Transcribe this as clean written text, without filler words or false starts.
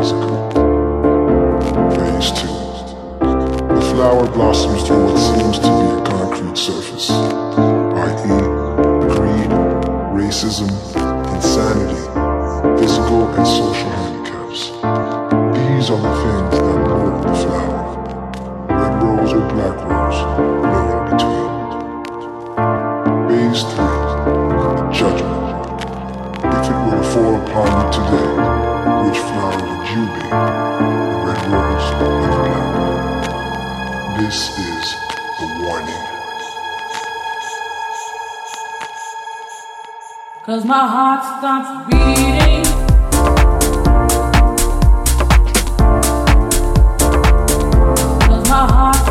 physical. Phase 2. The flower blossoms through what seems to be a concrete surface, i.e. greed, racism, insanity, physical and social handicaps. These are the things that mold the flower. Red rose or black rose, no in between. Phase 3. The judgment. If it were to fall upon you today, which flower would you be? The red rose or the black? This is a warning. 'Cause my heart stops beating. My heart